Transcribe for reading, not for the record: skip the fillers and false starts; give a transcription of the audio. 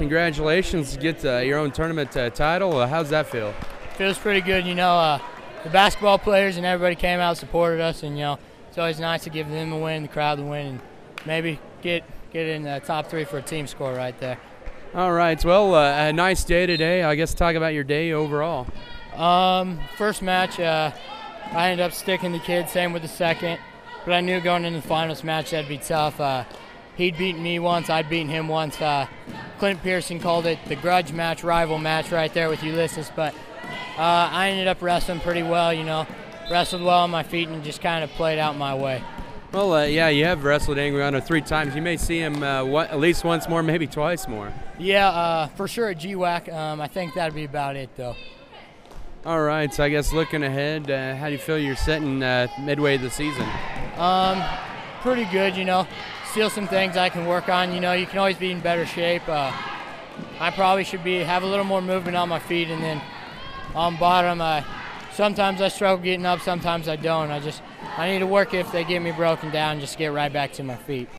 congratulations to get your own tournament title. How's that feel? Feels pretty good. The basketball players and everybody came out and supported us, and it's always nice to give them a win, the crowd the win, and maybe get in the top 3 for a team score right there. All right. Well, a nice day today. I guess talk about your day overall. First match, I ended up sticking the kid. Same with the second, but I knew going into the finals match that'd be tough. He'd beaten me once, I'd beaten him once. Clint Pearson called it the grudge match, rival match right there with Ulysses, but I ended up wrestling pretty well, wrestled well on my feet and just kind of played out my way. Well, yeah, you have wrestled Angry Orlando 3 times. You may see him at least once more, maybe twice more. Yeah, for sure at GWAC. I think that'd be about it, though. All right, so I guess looking ahead, how do you feel you're sitting midway of the season? Pretty good, Still some things I can work on. You can always be in better shape. I probably should have a little more movement on my feet, and then on bottom, sometimes I struggle getting up, sometimes I don't. I need to work if they get me broken down, just get right back to my feet.